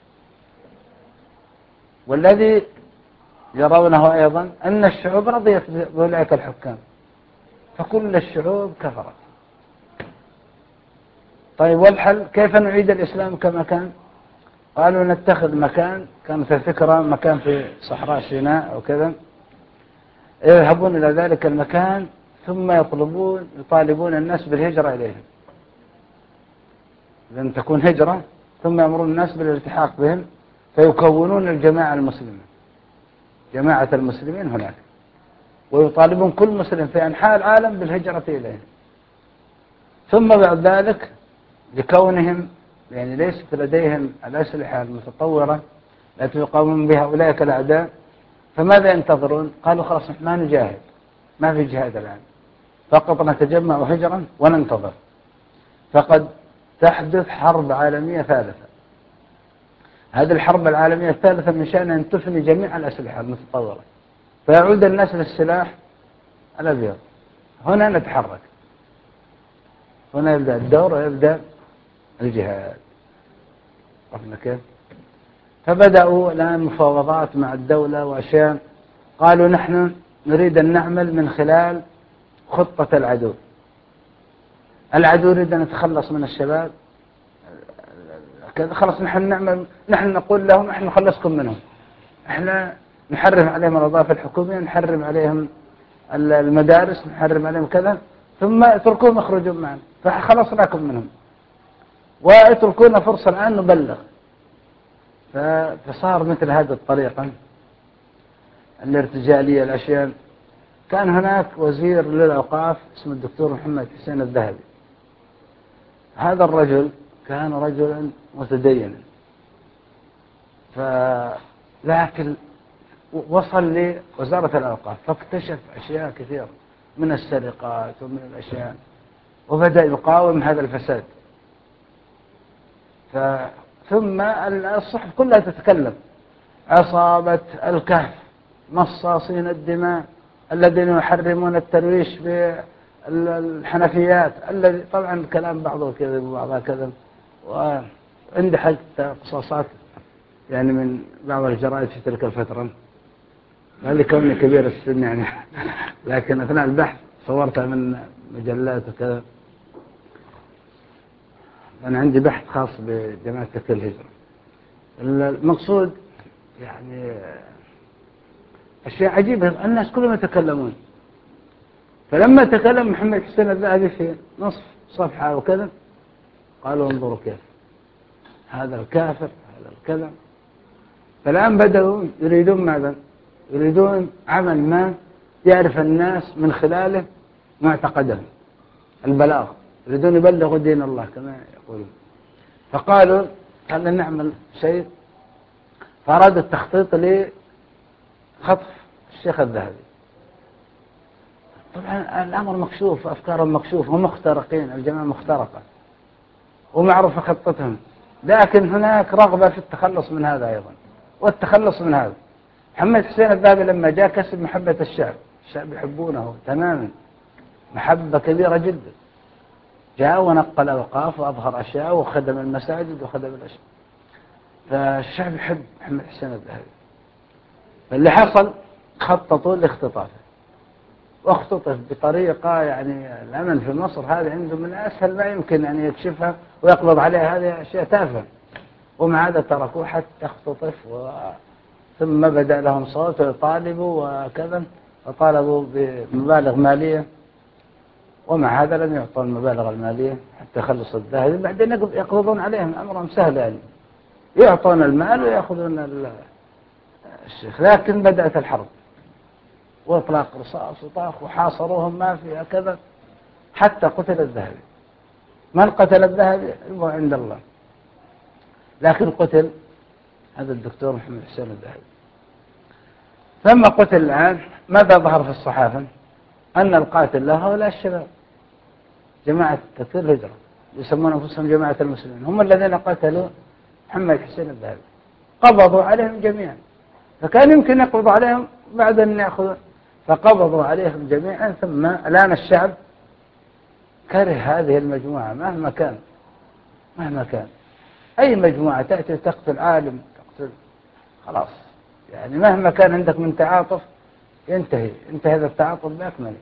والذي يرونه أيضا أن الشعوب رضيت بأولئك الحكام، فكل الشعوب كفرت. طيب والحل كيف نعيد الإسلام كما كان؟ قالوا نتخذ مكان، كانت الفكرة مكان في صحراء سيناء أو كذا، يذهبون إلى ذلك المكان ثم يطلبون يطالبون الناس بالهجرة إليهم، لأن تكون هجرة، ثم يأمرون الناس بالالتحاق بهم، فيكونون الجماعة المسلمة، جماعة المسلمين هناك، ويطالبون كل مسلم في أنحاء العالم بالهجرة إليهم. ثم بعد ذلك لكونهم يعني ليست لديهم الأسلحة المتطورة التي يقاومون بها أولئك الأعداء، فماذا ينتظرون؟ قالوا خلاص ما نجاهد، ما في جهاد الآن، فقط نتجمع هجرا وننتظر. فقد تحدث حرب عالمية ثالثة. هذه الحرب العالمية الثالثة من شأنها أن تفني جميع الأسلحة المتطورة، فيعود الناس للسلاح الأبيض. هنا نتحرك، هنا يبدأ الدور ويبدأ الجهاد. عرفنا كيف؟ فبدأوا الآن مفاوضات مع الدولة وأشياء، قالوا نحن نريد أن نعمل من خلال خطة العدو. العدو يريد أن نتخلص من الشباب كذا، خلص نحن نعمل، نحن نقول لهم نحن نخلصكم منهم، احنا نحرم عليهم الوظائف الحكومية، نحرم عليهم المدارس، نحرم عليهم كذا، ثم اتركوهم يخرجون معنا، فخلصناكم منهم واتركونا فرصة الآن نبلغ. فصار مثل هذه الطريقة الارتجالية الأشياء. كان هناك وزير للأوقاف اسمه الدكتور محمد حسين الذهبي. هذا الرجل كان رجلا متدينا، ف... لكن وصل لوزارة الأوقاف فاكتشف أشياء كثيرة من السرقات ومن الأشياء، وبدأ يقاوم هذا الفساد. ف... ثم الصحف كلها تتكلم: عصابة الكهف، مصاصين الدماء الذين يحرمون الترويش بالحنفيات، الذي طبعا كلام بعضه كذب وبعضها كذب. وعندي حتى قصاصات يعني من بعض الجرائد في تلك الفترة، هذه كوني كبير السن يعني لكن أثناء البحث صورتها من مجلات وكذا. أنا عندي بحث خاص بجماعة تكفير الهجرة. المقصود يعني أشياء عجيبة، الناس كلهم يتكلمون. فلما تكلم محمد حسين الذهبي في نصف صفحة وكذا قالوا انظروا كيف هذا الكافر هذا الكذا. فالآن بدأوا يريدون ماذا؟ يريدون عمل ما يعرف الناس من خلاله معتقدهم، البلاغ، يريدون يبلغوا دين الله كما يقولون. فقالوا خلنا نعمل شيء، فأرادوا التخطيط لخطف الشيخ الذهبي. طبعا الأمر مكشوف، أفكارهم مكشوفة، هم مخترقين، الجماعة مخترقة ومعروفة خطتهم، لكن هناك رغبة في التخلص من هذا أيضا والتخلص من هذا. محمد حسين الذهبي لما جاء كسب محبة الشعب، الشعب يحبونه تماما محبة كبيرة جدا. جاء ونقل أوقاف وأظهر أشياء وخدم المساجد وخدم الأشياء، فالشعب يحب محمد حسين الذهبي. فاللي حصل خططوا لاختطافه، واختطف بطريقة يعني الأمن في مصر هذه عنده من أسهل ما يمكن أن يكشفها ويقبض عليها، هذه أشياء تافهة، ومع هذا تركوه حتى اختطف. و... ثم بدأ لهم صوت ويطالبوا وكذا، فطالبوا بمبالغ مالية، ومع هذا لم يعطوا المبالغ المالية حتى يخلصوا الذهبي. بعدين يقبضون عليهم، أمرهم سهل يعني، يعطون المال ويأخذون الشيخ. لكن بدأت الحرب وإطلاق رصاص وطاخ وحاصروهم ما فيها كذا حتى قتل الذهبي. من قتل الذهبي هو عند الله، لكن قتل هذا الدكتور محمد حسين الذهبي. ثم قتل الآن ماذا ظهر في الصحافة؟ أن القاتل له هؤلاء الشباب، جماعة تكفير الهجرة، يسمون أنفسهم جماعة المسلمين، هم الذين قتلوا محمد حسين الذهبي. قبضوا عليهم جميعا، فكان يمكن يقبضوا عليهم بعد أن يأخذوا، فقبضوا عليهم جميعا. ثم الآن الشعب كره هذه المجموعة مهما كان، مهما كان أي مجموعة تأتي تقتل عالم، تقتل خلاص يعني مهما كان عندك من تعاطف ينتهي، انتهى هذا التعاطف بأكمله.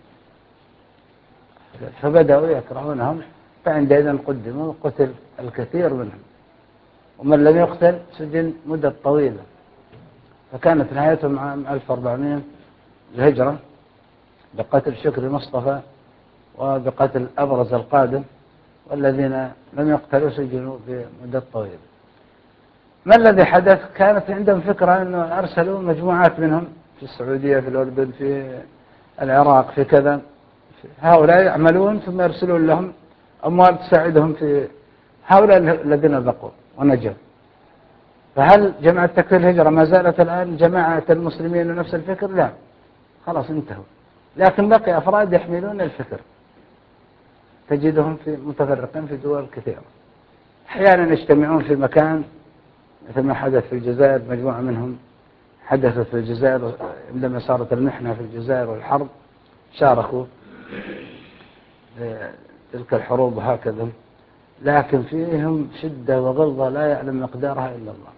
فبدأوا يكرهونهم، فعندئذ قدموا قتل الكثير منهم، ومن لم يقتل سجن مدة طويلة. فكانت نهايتهم عام ألف وأربعمائة الهجرة بقتل شكري مصطفى وبقتل أبرز القادم، والذين لم يقتلوا سجنوا بمدة طويلة. ما الذي حدث؟ كانت عندهم فكرة أنه أرسلوا مجموعات منهم في السعودية، في الأردن، في العراق، في كذا، هؤلاء يعملون ثم يرسلون لهم أموال تساعدهم في هؤلاء الذين بقوا ونجوا. فهل جماعة تكفير الهجرة ما زالت الآن جماعة المسلمين نفس الفكر؟ لا، خلاص انتهوا، لكن بقي أفراد يحملون الفكر، تجدهم في متفرقين في دول كثيرة، أحيانا يجتمعون في مكان مثل ما حدث في الجزائر. مجموعة منهم حدثت في الجزائر عندما صارت المحنة في الجزائر والحرب، شاركوا في تلك الحروب وهكذا، لكن فيهم شدة وغلظة لا يعلم مقدارها إلا الله.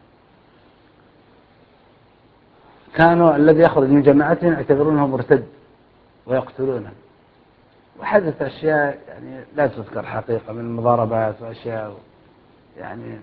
كانوا الذي يخرج من جماعتهم يعتبرونه مرتد ويقتلونه. وحدث أشياء يعني لا تذكر حقيقة من مضاربات وأشياء يعني.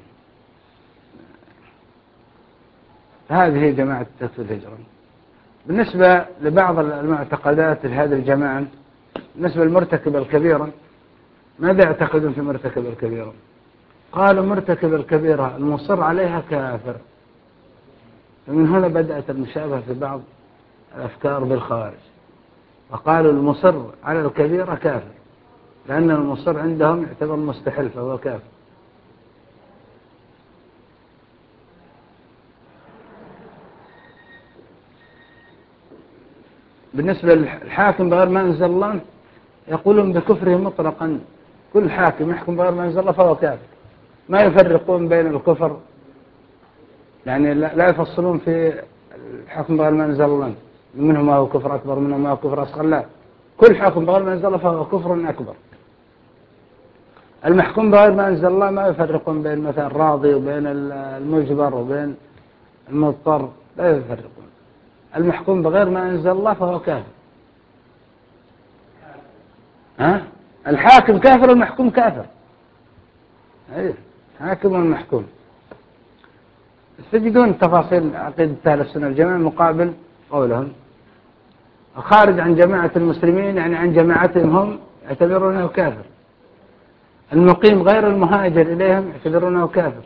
هذه هي جماعة تكفير الهجرة. بالنسبة لبعض المعتقدات لهذه الجماعة، بالنسبة للمرتكب الكبيرة، ماذا يعتقدون في مرتكب الكبيرة؟ قالوا مرتكب الكبيرة المصر عليها كافر. فمن هنا بدأت المشابهة في بعض الأفكار بالخوارج، وقالوا المصر على الكبيرة كافر، لأن المصر عندهم يعتبر مستحل فهو كافر. بالنسبة للحاكم بغير ما أنزل الله يقولون بكفره مطلقا، كل حاكم يحكم بغير ما أنزل الله فهو كافر، ما يفرقون بين الكفر، يعني لا يفصلون في الحكم بغير ما أنزل الله منه ما هو كفر أكبر منه ما هو كفر أصغر، لا، كل حكم بغير ما أنزل الله فهو كفر أكبر. المحكوم بغير ما أنزل الله ما يفرقون بين مثلا الراضي وبين المجبر وبين المضطر، لا يفرقون. المحكوم بغير ما أنزل الله فهو كافر. ها؟ الحاكم كافر والمحكوم كافر. أيه. حاكم والمحكوم. تجدون تفاصيل عقيدة أهل السنة والجماعة مقابل قولهم الخارج عن جماعة المسلمين، يعني عن جماعتهم هم، يعتبرونه كافر. المقيم غير المهاجر إليهم يعتبرونه كافر.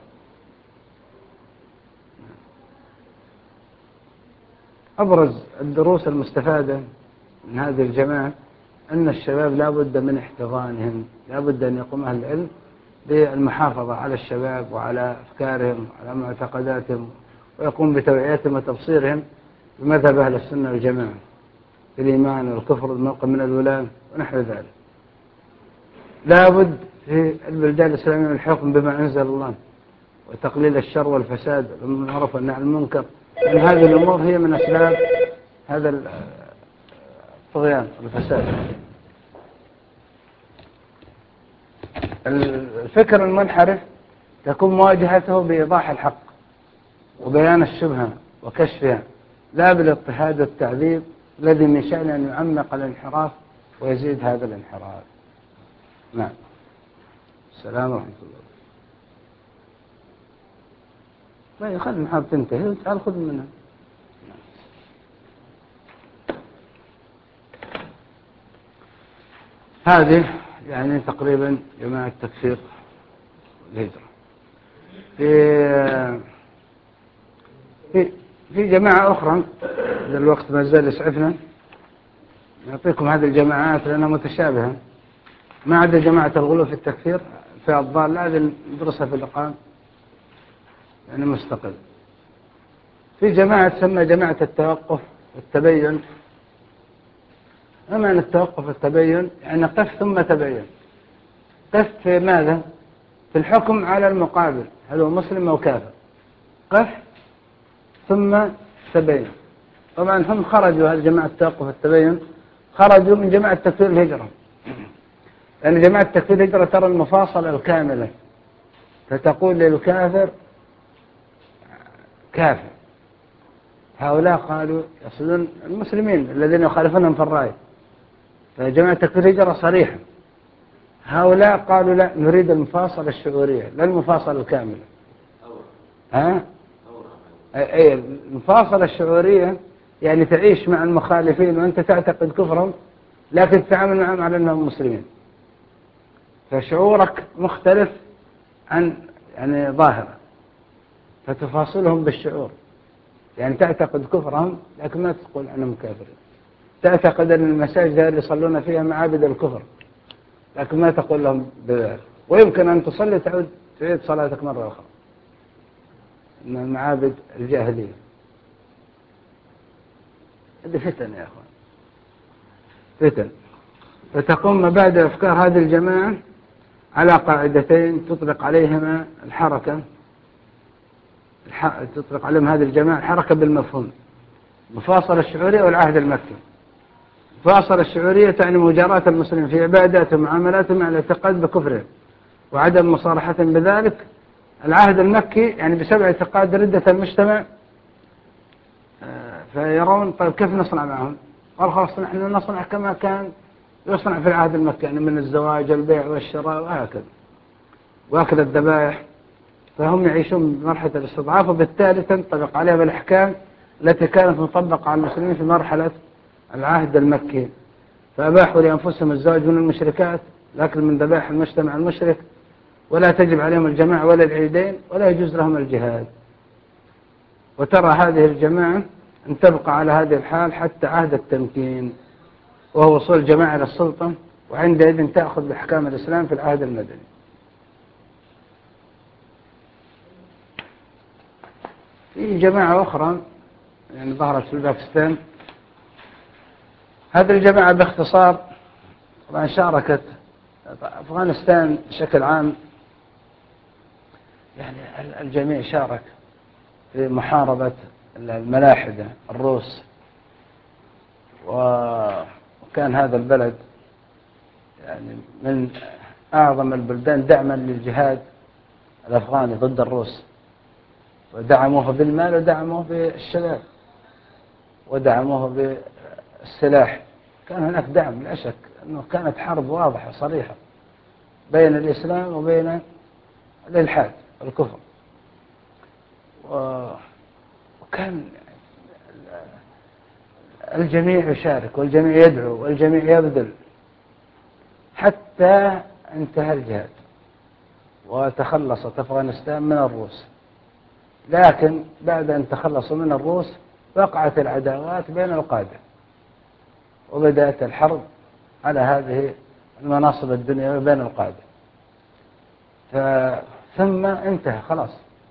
أبرز الدروس المستفادة من هذه الجماعة أن الشباب لا بد من احتضانهم، لا بد أن يقوم أهل العلم بالمحافظة على الشباب وعلى أفكارهم وعلى معتقداتهم، ويقوم بتوعيتهم وتبصيرهم بمذهب أهل السنة والجماعة في الإيمان والكفر والموقع من الولاة ونحو ذلك. لا بد في البلدان الإسلامية من الحكم بما أنزل الله وتقليل الشر والفساد والمعروف والنهي عن المنكر، لأن هذه الأمور هي من أسباب هذا الطغيان والفساد. الفكر المنحرف تكون مواجهته بإيضاح الحق وبيان الشبهة وكشفها، لا بالاضطهاد والتعذيب الذي من شأنه أن يعمق الانحراف ويزيد هذا الانحراف. نعم. السلام ورحمة الله. ما يخلي المحاضرة تنتهي وتعال خذ منها. هذه يعني تقريبا جماعة التكفير والهجرة. في في في جماعة أخرى إذا الوقت ما زال يسعفنا نعطيكم هذه الجماعات لأنها متشابهة، ما عدا جماعة الغلو في التكفير في الضال، هذه ندرسها في اللقاء يعني مستقل. في جماعة تسمى جماعة التوقف والتبين. ما معنى التوقف والتبين؟ يعني قف ثم تبين. قف في ماذا؟ في الحكم على المقابل هل هو مسلم أو كافر. قف ثم تبين. طبعا هم خرجوا هذه جماعة التوقف والتبين، خرجوا من جماعة تكفير الهجرة، لأن يعني جماعة تكفير الهجرة ترى المفاصلة الكاملة، فتقول للكافر كافر. هؤلاء قالوا يقصدون المسلمين الذين يخالفونهم في الرأي، فجماعة تكفير الهجرة صريحة. هؤلاء قالوا لا، نريد المفاصلة الشعورية لا المفاصلة الكاملة. ها؟ أي المفاصلة الشعورية يعني تعيش مع المخالفين وأنت تعتقد كفرهم لكن تتعامل معهم على أنهم مسلمين، فشعورك مختلف عن يعني ظاهرة، فتفاصلهم بالشعور، يعني تعتقد كفرهم لكن ما تقول عنهم كافرين. تعتقد أن المساجد اللي يصلون فيها معابد الكفر لكن ما تقول لهم بذلك، ويمكن أن تصلي تعود تعيد صلاتك مرة أخرى من المعابد الجاهلية. هذه فتن يا أخوان، فتن. فتقوم بعد أفكار هذه الجماعة على قاعدتين تطلق عليهما الحركة، تطلق عليهم هذه الجماعة الحركة بالمفهوم، مفاصلة الشعورية والعهد المكي. مفاصلة الشعورية تعني مجاراة المسلمين في عباداتهم ومعاملاتهم على الاعتقاد بكفرهم وعدم مصارحتهم بذلك. العهد المكي يعني بسبب اعتقاد ردة المجتمع، فيرون طيب كيف نصنع معهم؟ قال خلاص نحن نصنع كما كان يصنع في العهد المكي، يعني من الزواج والبيع والشراء وهكذا واكل الذبائح. فهم يعيشون بمرحلة الاستضعاف، وبالتالي تنطبق عليهم الأحكام التي كانت مطبقة على المسلمين في مرحلة العهد المكي، فأباحوا لأنفسهم الزواج من المشركات، الأكل من ذبائح المجتمع المشرك، ولا تجب عليهم الجماعة ولا العيدين، ولا يجوز لهم الجهاد. وترى هذه الجماعة أن تبقى على هذه الحال حتى عهد التمكين، وهو وصول الجماعة إلى السلطة، وعندئذ تأخذ بأحكام الإسلام في العهد المدني. في جماعة أخرى يعني ظهرت في باكستان هذه الجماعة باختصار طبعا شاركت أفغانستان بشكل عام، يعني الجميع شارك في محاربة الملاحدة الروس، وكان هذا البلد يعني من أعظم البلدان دعما للجهاد الأفغاني ضد الروس، ودعموه بالمال ودعموه بالشباب ودعموه بالسلاح. كان هناك دعم لا شك، أنه كانت حرب واضحة صريحة بين الإسلام وبين الإلحاد الكفر، وكان الجميع يشارك والجميع يدعو والجميع يبذل حتى انتهى الجهاد وتخلصت أفغانستان من الروس. لكن بعد أن تخلصوا من الروس وقعت العداوات بين القادة، وبدأت الحرب على هذه المناصب الدنيوية بين القادة، ثم انتهى خلاص.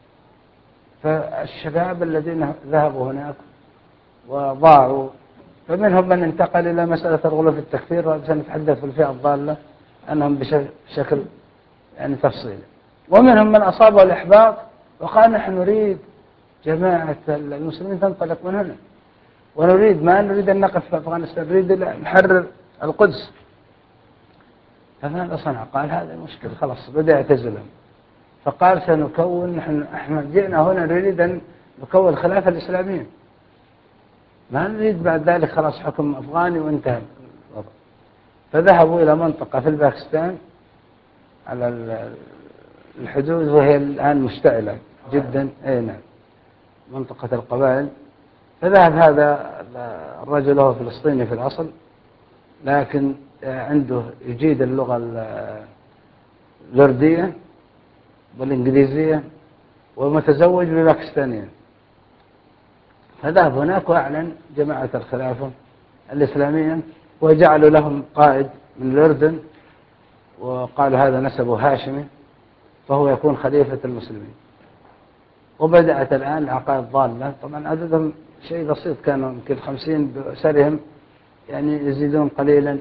فالشباب الذين ذهبوا هناك وضاعوا، فمنهم من انتقل إلى مسألة الغلو في التكفير، وسنتحدث في الفئة الضالة أنهم بشكل يعني تفصيلي. ومنهم من أصابه الإحباط وقال نحن نريد جماعة المسلمين تنطلق من هنا، ونريد ما نريد أن نقف في أفغانستان، نريد نحرر القدس. فماذا صنع؟ قال هذا المشكلة، خلاص بدأ يعتزلهم. فقال سنكون، نحن احنا جئنا هنا نريد أن نكون الخلافة الإسلامية، ما نريد بعد ذلك خلاص حكم أفغاني وانتهى الوضع. فذهبوا إلى منطقة في الباكستان على الحدود، وهي الآن مشتعلة جدا، أي نعم، منطقة القبائل. فذهب هذا الرجل، هو فلسطيني في الأصل، لكن عنده يجيد اللغة الأردية والإنجليزية، ومتزوج بباكستانية. فذهب هناك وأعلن جماعة الخلافة الإسلامية، وجعلوا لهم قائد من الأردن، وقالوا هذا نسبه هاشمي فهو يكون خليفة المسلمين. وبدأت الآن العقائد ضالة، طبعا عددهم شيء بسيط، كانوا يمكن خمسين بأسرهم، يعني يزيدون قليلا.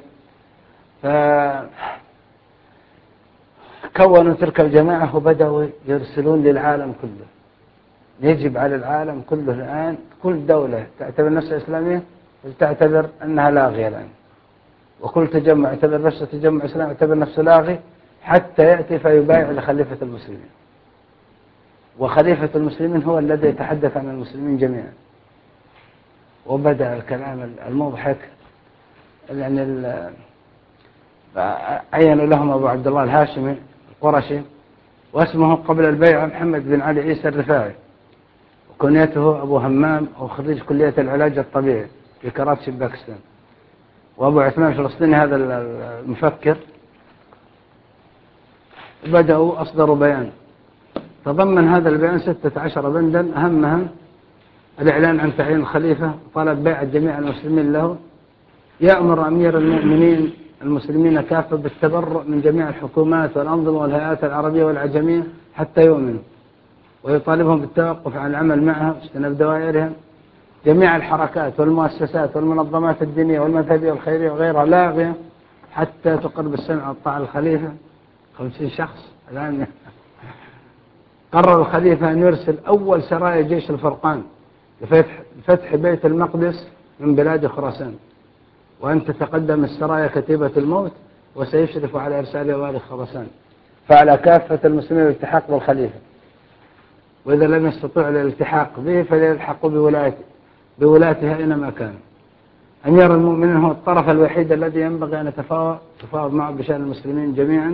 فكونوا تلك الجماعة وبدأوا يرسلون للعالم كله. يجب على العالم كله الآن، كل دولة تعتبر نفسها إسلامية تعتبر أنها لاغية الآن، وكل تجمع يعتبر نفسه تجمع إسلامي يعتبر نفسه لاغي، حتى يأتي فيبايع لخليفة المسلمين. وخليفة المسلمين هو الذي يتحدث عن المسلمين جميعا. وبدأ الكلام المضحك، يعني عينوا لهم أبو عبد الله الهاشمي القرشي، واسمه قبل البيعة محمد بن علي عيسى الرفاعي، وكنيته أبو همام، وخريج كلية العلاج الطبيعي في كراتشي باكستان. وأبو عثمان الفلسطيني هذا المفكر. بدأوا أصدروا بيان، تضمن هذا البيان ستة عشر بندا، أهمها الإعلان عن تعيين الخليفة، طلب بيعة جميع المسلمين له، يأمر أمير المؤمنين المسلمين كافة بالتبرؤ من جميع الحكومات والأنظمة والهيئات العربية والعجمية حتى يؤمنوا، ويطالبهم بالتوقف عن العمل معها واجتناب دوائرهم. جميع الحركات والمؤسسات والمنظمات الدينية والمذهبية والخيرية وغيرها لاغية حتى تقرب السمع والطاعة الخليفة. خمسين شخص الآن. قرر الخليفة أن يرسل أول سرايا جيش الفرقان لفتح, لفتح بيت المقدس من بلاد خراسان، وأن تتقدم السرايا كتيبة الموت، وسيشرف على إرسال والي خراسان. فعلى كافة المسلمين الالتحاق بالخليفة، وإذا لم يستطيع الالتحاق به فليلحقوا بولايته بولاتها أينما كان. أمير المؤمنين هو الطرف الوحيد الذي ينبغي أن يتفاوض تفاوض معه بشأن المسلمين جميعا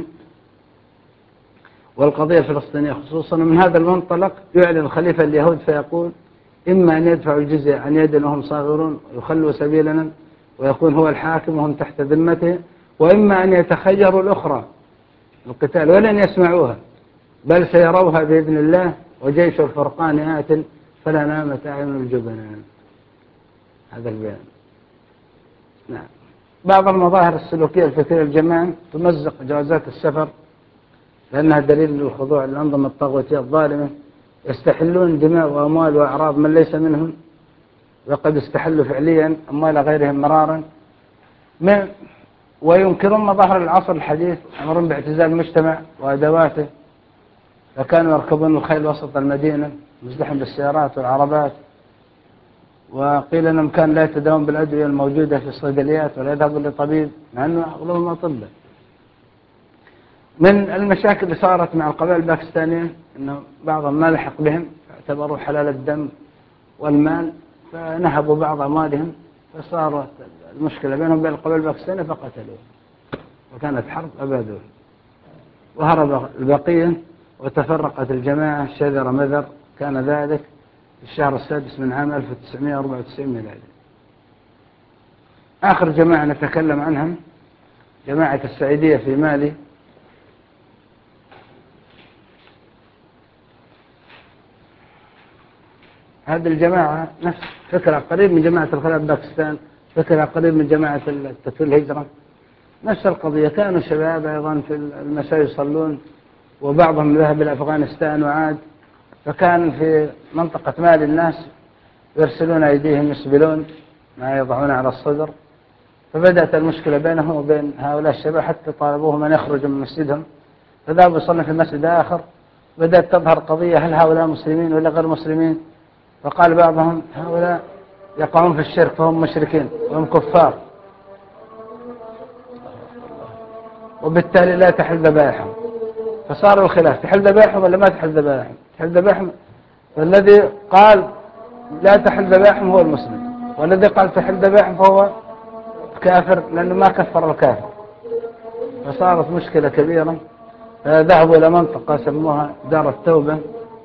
والقضية الفلسطينية خصوصا. من هذا المنطلق يعلن الخليفة اليهود فيقول: إما أن يدفعوا الجزية عن يد وهم صاغرون ويخلوا سبيلنا ويكون هو الحاكم وهم تحت ذمته، وإما أن يتخيروا الأخرى القتال ولن يسمعوها، بل سيروها بإذن الله، وجيش الفرقان آت فلا نامت أعين الجبنان. هذا البيان. نعم. بعض المظاهر السلوكية الفتية الجماعة تمزق جوازات السفر لأنها دليل للخضوع للأنظمة الطاغوتية الظالمة. يستحلون دماء وأموال وأعراض من ليس منهم، وقد استحلوا فعليا أموال غيرهم مرارا، من وينكرون مظاهر العصر الحديث، أمرهم باعتزال المجتمع وأدواته، فكانوا يركبون الخيل وسط المدينة مزدحم بالسيارات والعربات، وقيل أنهم كانوا لا يتداوون بالأدوية الموجودة في الصيدليات ولا يذهبون لطبيب مع أنه أغلبهم أطباء. من المشاكل اللي صارت مع القبائل الباكستانية أنه بعضهم ما لحق بهم، اعتبروا حلال الدم والمال فنهبوا بعض أموالهم، فصارت المشكلة بينهم وبين القبائل الباكستانية فقتلوه، وكانت حرب أبادوه، وهرب البقية وتفرقت الجماعة شذر مذر. كان ذلك في الشهر السادس من عام ألف وتسعمائة وأربعة وتسعين ميلادي. آخر جماعة نتكلم عنها جماعة السعيدية في مالي. هذه الجماعة نفس فكرة قريب من جماعة الخلاف باكستان، فكرة قريب من جماعة التكفير الهجرة، نفس القضية. كانوا شباب أيضا في المساء يصلون، وبعضهم ذهب إلى أفغانستان وعاد، فكان في منطقة مال الناس يرسلون أيديهم يسبلون ما يضعون على الصدر، فبدأت المشكلة بينهم وبين هؤلاء الشباب حتى طالبوهم أن يخرجوا من مسجدهم، فذهبوا يصلون في مسجد آخر. بدأت تظهر قضية هل هؤلاء مسلمين ولا غير مسلمين، فقال بعضهم هؤلاء يقعون في الشرك فهم مشركين وهم كفار، وبالتالي لا تحل ذبائحهم. فصار الخلاف تحل ذبائحهم ولا ما تحل ذبائحهم، تحل ذبائحهم، فالذي قال لا تحل ذبائحهم هو المسلم، والذي قال تحل ذبائحهم فهو كافر لأنه ما كفر الكافر. فصارت مشكلة كبيرة، فذهبوا إلى منطقة سموها دار التوبة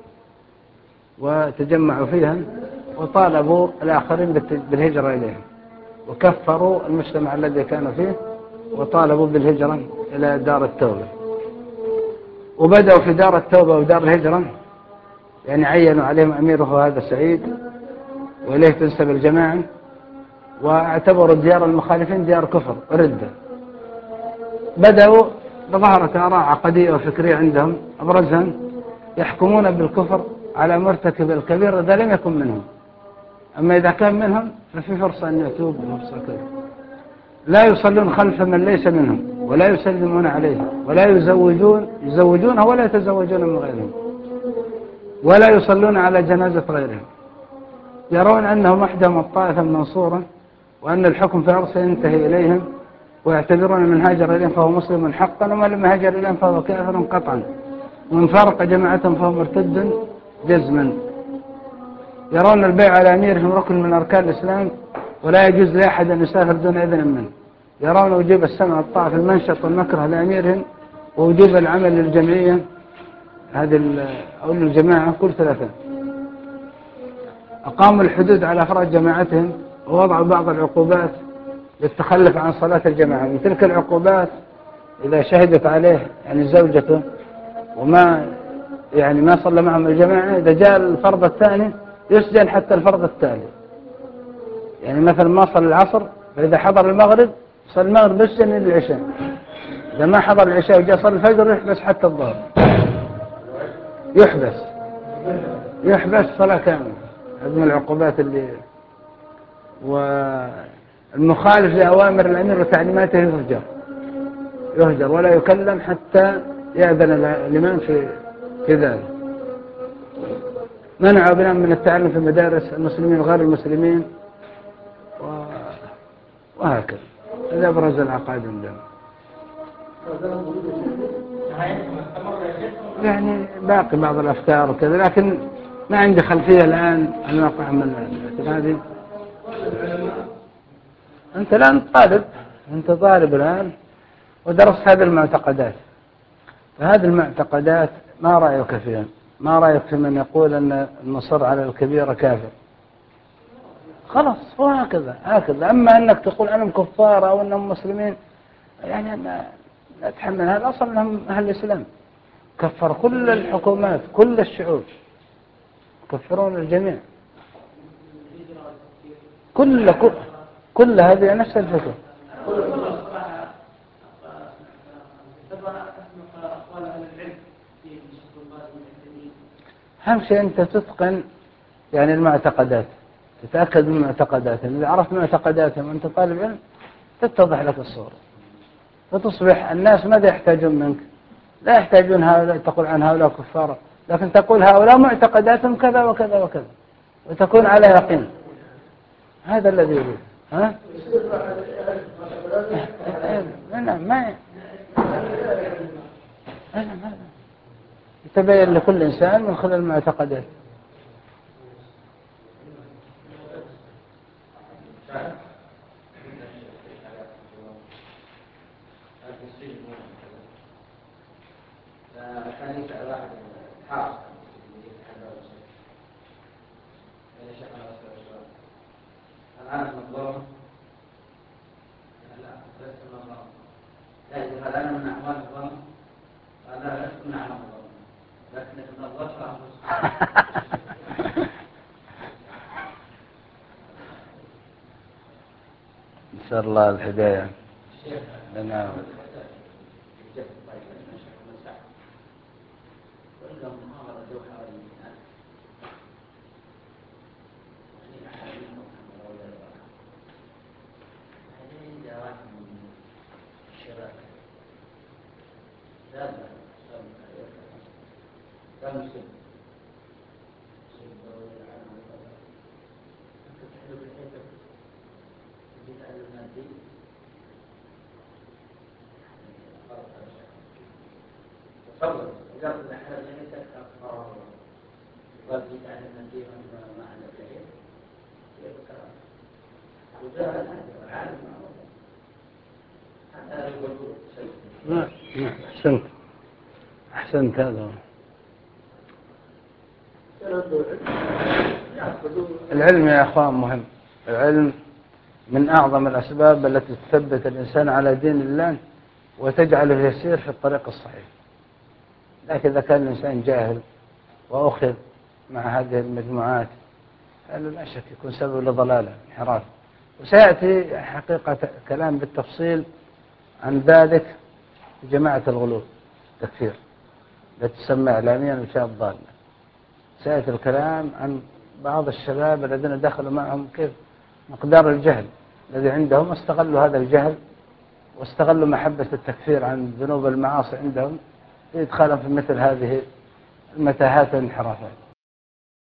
وتجمعوا فيها وطالبوا الآخرين بالهجرة إليهم، وكفروا المجتمع الذي كانوا فيه وطالبوا بالهجرة إلى دار التوبة. وبدأوا في دار التوبة ودار الهجرة، يعني عينوا عليهم أميره هذا سعيد وإليه تنسب الجماعة، واعتبروا ديار المخالفين ديار كفر ردة. بدأوا بظهرت آراء عقدية وفكرية عندهم أبرزها يحكمون بالكفر على مرتكب الكبير إذا لم يكن منهم، أما إذا كان منهم ففي فرصة أن يتوب بفرصة كبيرة. لا يصلون خلف من ليس منهم ولا يسلمون عليه ولا يزوجون يزوجونه ولا يتزوجون من غيرهم ولا يصلون على جنازة غيرهم. يرون أنهم وحدهم الطائفة المنصورة، وأن الحكم في الأرض سينتهي إليهم، ويعتبرون من هاجر إليهم فهو مسلم حقا، ومن لم هاجر إليهم فهو كافر قطعا، ومن فارق جماعتهم فهو مرتد جزما. يرون البيع على أميرهم ركن من أركان الإسلام، ولا يجوز لأحد أن يسافر دون إذن منه. يرون وجوب السمع والطاعة في المنشط والمكره لأميرهم، ووجوب العمل للجمعية هذه أو للجماعة كل ثلاثة. أقاموا الحدود على أفراد جماعتهم، ووضعوا بعض العقوبات للتخلف عن صلاة الجماعة. من تلك العقوبات إذا شهدت عليه يعني زوجته وما يعني ما صلى معهم الجماعة، إذا جاء الفرض الثاني يسجن حتى الفرض التالي. يعني مثلا ما صلى العصر، فإذا حضر المغرب صلى المغرب يسجن إلى العشاء، إذا ما حضر العشاء وجاء صلى الفجر يحبس حتى الظهر، يحبس يحبس صلاة كاملة. هذه من العقوبات اللي. والمخالف لأوامر الأمير وتعليماته يهجر يهجر ولا يكلم حتى يأذن الإمام في في ذلك. منعوا بنا من التعلم في مدارس المسلمين وغير المسلمين، وهكذا. هذا أبرز العقائد عندنا. يعني باقي بعض الأفكار وكذا، لكن ما عندي خلفية الآن عن واقع من هذه. أنت الآن طالب أنت طالب الآن ودرست هذه المعتقدات، فهذه المعتقدات ما رأيك فيها؟ ما رأيك في من يقول أن المصر على الكبيرة كافر؟ خلاص هو هكذا هكذا. أما أنك تقول أنهم كفار أو أنهم مسلمين، يعني أنا لا أتحمل هذا. أصلا أنهم أهل الإسلام، كفر كل الحكومات كل الشعوب، كفرون الجميع، كل كل, كل هذه نفس الفكرة. أهم شيء أنت تتقن يعني المعتقدات، تتأكد من معتقداتهم. إذا عرفت معتقداتهم وأنت طالب علم تتضح لك الصورة، فتصبح الناس ماذا يحتاجون منك؟ لا يحتاجون هؤلاء تقول عن هؤلاء كفار، لكن تقول هؤلاء معتقداتهم كذا وكذا وكذا، وتكون على يقين. هذا الذي يريد. ها؟ أنا ما أنا ما يتبين لكل إنسان من خلال المعتقدات. كان يسأل واحد حارس يا شيخ أنا أسأل السؤال هل أنا مظلوم؟ لا لست مظلوم. لا يقول هل أنا من أعوان الظلم؟ قال لا لست من أعوان الظلم لكنك نظرت نسأل الله الهداية لنا. تفضل إذا كنت حاجة تكتب قال في تعلم الدين ما عندك شيء كيف كلام وجاء العالم هذا يقول شيء. أحسنت أحسنت. هذا العلم يا أخوان مهم. العلم من أعظم الأسباب التي تثبت الإنسان على دين الله وتجعله يسير في الطريق الصحيح. لكن إذا كان الإنسان جاهل وأخذ مع هذه المجموعات فإنه لا شك يكون سبب لضلاله انحراف. وسيأتي حقيقة كلام بالتفصيل عن ذلك في جماعة الغلو التكفير التي تسمى إعلاميا الفئة الضالة. سيأتي الكلام عن بعض الشباب الذين دخلوا معهم كيف مقدار الجهل الذي عندهم، واستغلوا هذا الجهل واستغلوا محبة التكفير عن ذنوب المعاصي عندهم لإدخالهم في مثل هذه المتاهات والانحرافات.